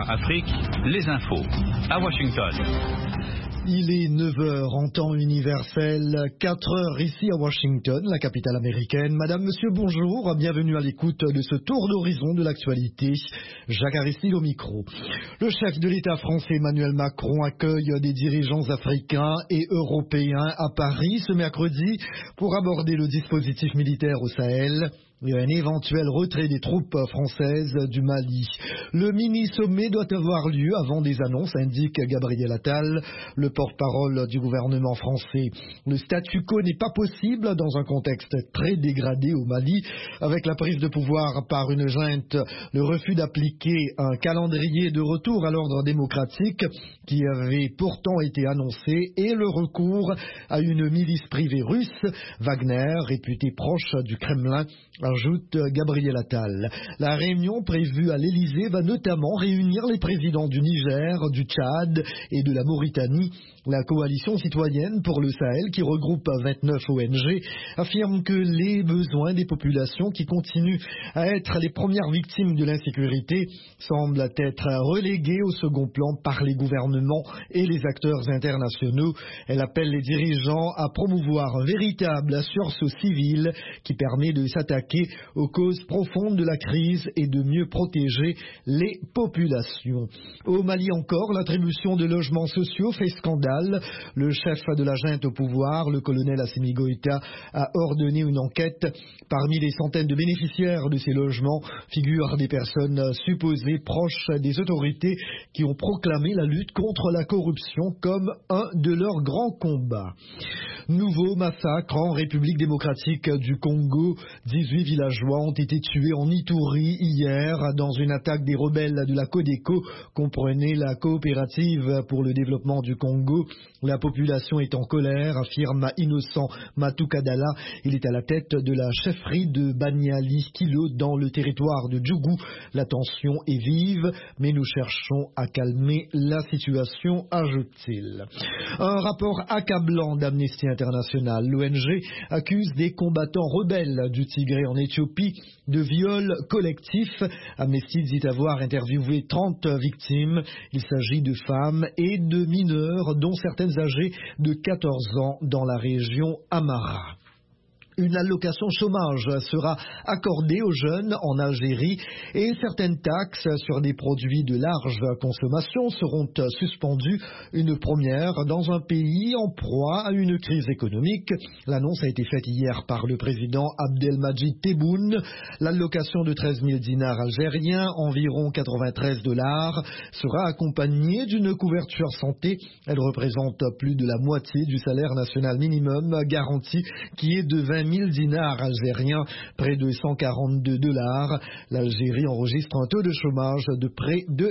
VOA Afrique, les infos, à Washington. Il est 9 heures en temps universel, 4 heures ici à Washington, la capitale américaine. Madame, monsieur, bonjour, bienvenue à l'écoute de ce tour d'horizon de l'actualité. Jacques Aristide au micro. Le chef de l'État français Emmanuel Macron accueille des dirigeants africains et européens à Paris ce mercredi pour aborder le dispositif militaire au Sahel et un éventuel retrait des troupes françaises du Mali. Le mini-sommet doit avoir lieu avant des annonces, indique Gabriel Attal, le porte-parole du gouvernement français. Le statu quo n'est pas possible dans un contexte très dégradé au Mali, avec la prise de pouvoir par une junte, le refus d'appliquer un calendrier de retour à l'ordre démocratique qui avait pourtant été annoncé et le recours à une milice privée russe, Wagner, réputée proche du Kremlin, ajoute Gabriel Attal. La réunion prévue à l'Élysée va notamment réunir les présidents du Niger, du Tchad et de la Mauritanie. La coalition citoyenne pour le Sahel, qui regroupe 29 ONG, affirme que les besoins des populations qui continuent à être les premières victimes de l'insécurité semblent être relégués au second plan par les gouvernements et les acteurs internationaux. Elle appelle les dirigeants à promouvoir un véritable sursaut civil qui permet de s'attaquer aux causes profondes de la crise et de mieux protéger les populations. Au Mali encore, l'attribution de logements sociaux fait scandale. Le chef de la junte au pouvoir, le colonel Assimi Goïta, a ordonné une enquête. Parmi les centaines de bénéficiaires de ces logements figurent des personnes supposées proches des autorités qui ont proclamé la lutte contre la corruption comme un de leurs grands combats. Nouveau massacre en République démocratique du Congo. 18 villageois ont été tués en Ituri hier dans une attaque des rebelles de la Codeco, comprenait la coopérative pour le développement du Congo. La population est en colère, affirme Innocent Matukadala. Il est à la tête de la chefferie de Banyali Kilo dans le territoire de Djougou. La tension est vive, mais nous cherchons à calmer la situation, ajoute-t-il. Un rapport accablant d'Amnesty International. L'ONG accuse des combattants rebelles du Tigré en Éthiopie de viols collectifs. Amnesty dit avoir interviewé 30 victimes. Il s'agit de femmes et de mineurs, dont certaines âgées de 14 ans dans la région Amara. Une allocation chômage sera accordée aux jeunes en Algérie et certaines taxes sur des produits de large consommation seront suspendues, une première dans un pays en proie à une crise économique. L'annonce a été faite hier par le président Abdelmadjid Tebboune. L'allocation de 13 000 dinars algériens, environ 93 $, sera accompagnée d'une couverture santé. Elle représente plus de la moitié du salaire national minimum garanti qui est de 20 000 dinars algériens, près de 142 $. L'Algérie enregistre un taux de chômage de près de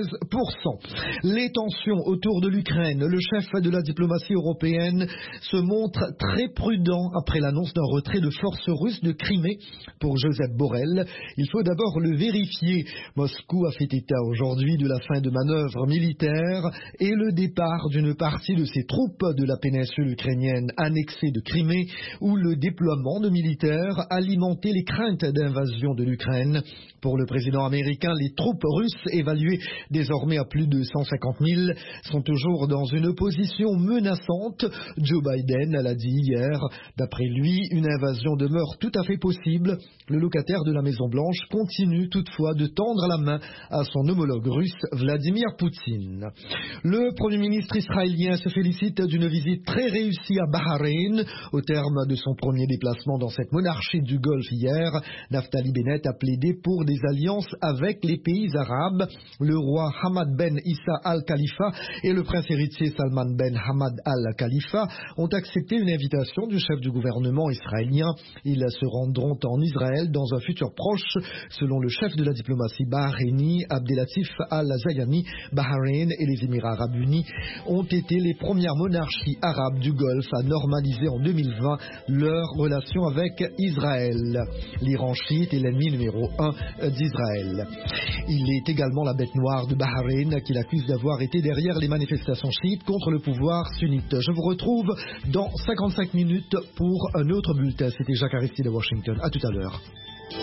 15%. Les tensions autour de l'Ukraine. Le chef de la diplomatie européenne se montre très prudent après l'annonce d'un retrait de forces russes de Crimée pour Joseph Borrell. Il faut d'abord le vérifier. Moscou a fait état aujourd'hui de la fin de manœuvres militaires et le départ d'une partie de ses troupes de la péninsule ukrainienne annexée de Crimée, où le déploiement de militaires alimentait les craintes d'invasion de l'Ukraine. Pour le président américain, les troupes russes, évaluées désormais à plus de 150 000, sont toujours dans une position menaçante. Joe Biden l'a dit hier. D'après lui, une invasion demeure tout à fait possible. Le locataire de la Maison-Blanche continue toutefois de tendre la main à son homologue russe, Vladimir Poutine. Le Premier ministre israélien se félicite d'une visite très réussie à Bahreïn. Au terme de son premier déplacement dans cette monarchie du Golfe hier, Naftali Bennett a plaidé pour des alliances avec les pays arabes. Le roi Hamad Ben Issa Al-Khalifa et le prince héritier Salman Ben Hamad Al-Khalifa ont accepté une invitation du chef du gouvernement israélien. Ils se rendront en Israël dans un futur proche, selon le chef de la diplomatie bahreïni, Abdelatif Al-Zayani. Bahreïn et les Émirats arabes unis ont été les premières monarchies arabes du Golfe à normaliser en 2020 leurs relations avec Israël. L'Iran chiite est l'ennemi numéro 1 d'Israël. Il est également la bête noire de Bahreïn qui l'accuse d'avoir été derrière les manifestations chiites contre le pouvoir sunnite. Je vous retrouve dans 55 minutes pour un autre bulletin. C'était Jacques Aristide de Washington. À tout à l'heure.